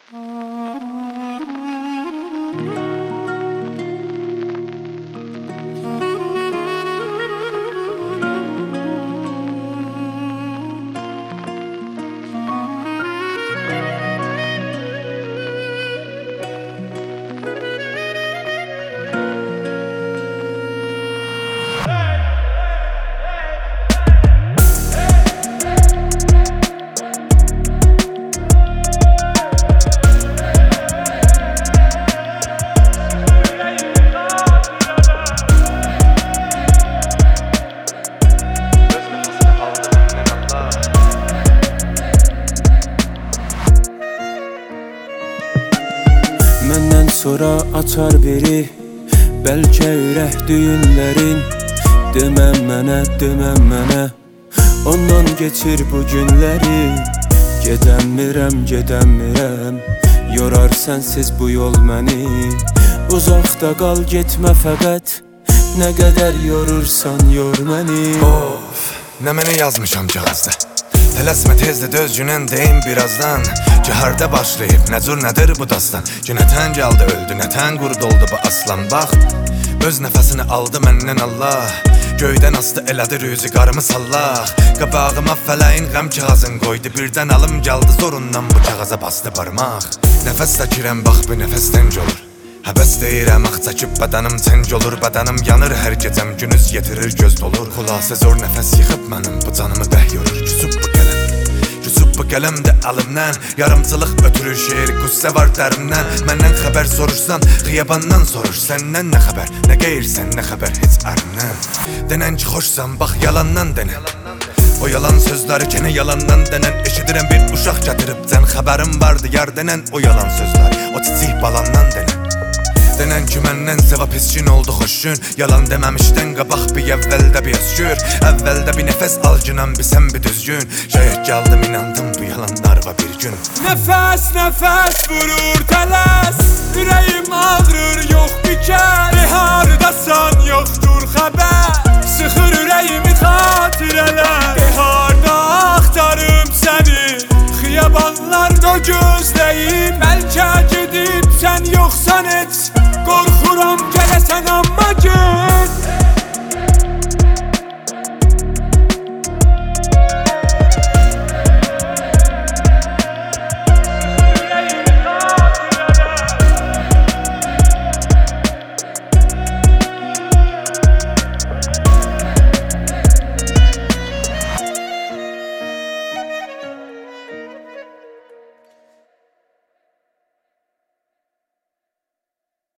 Məndən sonra açar biri, bəlkə ürək düyünlərin. Deməm mənə, ondan geçir bu günləri. Gedəmirəm, yorar sənsiz bu yol məni. Uzaqda qal, getmə fəqət, nə qədər yorursan yor məni. Of, nə mənə yazmışam cihazda. Tələsmə tezdə döz günən deyim birazdan. Cəhərdə başlayıb, nə cür nədir bu dastan. Günətən gəldi öldü, nətən qurd oldu bu aslan. Bax, öz nəfəsini aldı məndən Allah. Göydən astı elədi rüzgarımı sallaq. Qabağıma fələyin qəm kağızın qoydu. Birdən alım gəldi zorundan bu kağıza bastı barmaq. Nəfəs çəkirəm bax bu nəfəs tənc olur. Həvəs deyirəm ax çəkib bədanım tənc olur. Bədanım yanır hər gecəm, günüz yetirir göz dolur. Xülasə zor nəfəs yıxıb mənim bu canımı bəh yorur. Küsub bu qələm də əlimdən. Yarımçılıq ötürür şeir, qüssə var dərimdən. Məndən xəbər sorursan, xiyabandan sorur. Səndən nə xəbər, nə qeyirsən, nə xəbər heç ərimdən. Denən ki xoşsan, bax yalandan denən. O yalan sözləri gene yalandan denən. Eşidirəm bir uşaq gətirib sən xəbərim vardı yar denən. O yalan sözlər, o çiçik balandan denən. Denən ki məndən sevap hiskin oldu xoşun. Yalan deməmişdən qabaq bir əvvəldə bir öskür. Əvvəldə bir nəfəs al günəm bir sən bir düzgün. Şayət gəldim inandım bu yalanlarva bir gün. Nəfəs vurur tələs. Ürəyim ağrır yox bikər. Hardasan yoxdur xəbər. Sıxır ürəyimi xatirələr. Harda axtarım səni. Xiyabanlarda gözləyim. Bəlkə gedib sən yoxsan heç.